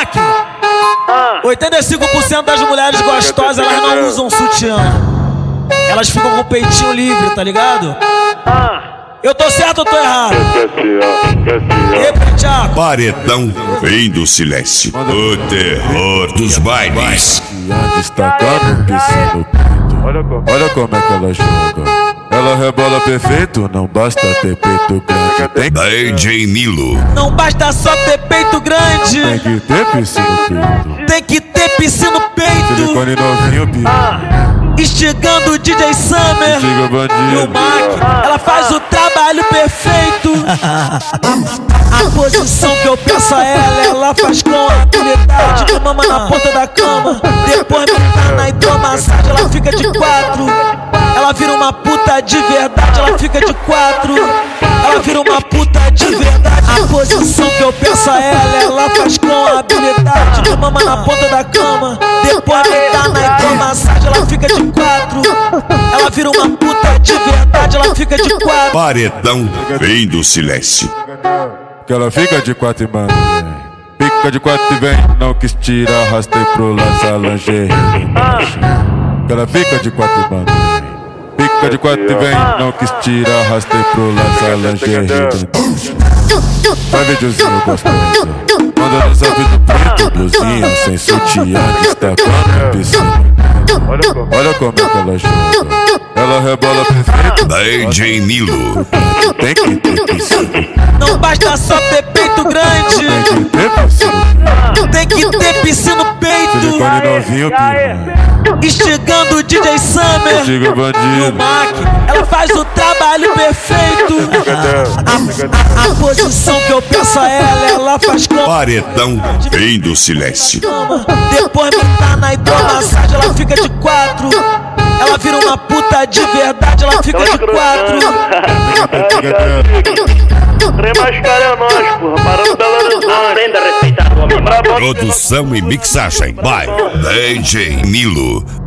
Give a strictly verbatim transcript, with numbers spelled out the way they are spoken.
Monark, oitenta e cinco por cento das mulheres gostosas, elas não usam sutiã. Elas ficam com o peitinho livre, tá ligado? Eu tô certo ou tô errado? Repetiaco. Paredão vem do silêncio. O terror dos bailes. Destacando o piscina no peito. Olha como é que ela joga. Ela rebola perfeito, não basta ter peito grande. Tem D J Nilo. Não basta só ter peito grande, Tem que ter piscina no peito. tem que ter piscina no peito. Silicone novinho, piranha. Instigando o D J Summer Chega e o bandido. Mac, ela faz o trabalho perfeito. A posição que eu peço a ela, ela faz com habilidade. Me mama na ponta da cama, depois me dá na hidromassagem. Ela fica de quatro, ela vira uma puta de verdade. Ela fica de quatro, ela vira uma puta de verdade. A posição que eu peço a ela, ela faz com habilidade. Me mama na ponta da cama, depois me dá na hidromassagem. Ela fica de quatro, ela vira uma puta de verdade. Ela fica de quatro. Paredão vem do silêncio. Que ela fica de quatro e mano, vem. Fica de quatro e vem. Não quis tirar, arrastei pro lança lingerie. Que ela fica de quatro e mano, vem. Fica de quatro e vem. Não quis tirar, arrastei pro lança lingerie. Vai videozinho gostoso. Manda no zap do preto, blusinha sem sutiã, destacando a piscina. Olha como é que ela joga. Ela rebola perfeito. D J Nilo. Tem que ter piscina. Não basta só ter peito grande, Tem que ter piscina. tem que ter piscina no peito. Silicone novinho, piranha. Instigando o D J Summer Chega e o bandido. Mac, ela faz o trabalho perfeito. A, a, a posição que eu peço a ela, ela faz com Paredão vem do silêncio. cama, depois me dá na hidromassagem. Ela fica de quatro, ela vira uma puta de verdade. Ela fica de quatro. Trem mais caro é nós, porra, parando Belo Horizonte. Aprenda a respeitar o homem. Produção e mixagem by D J Nilo.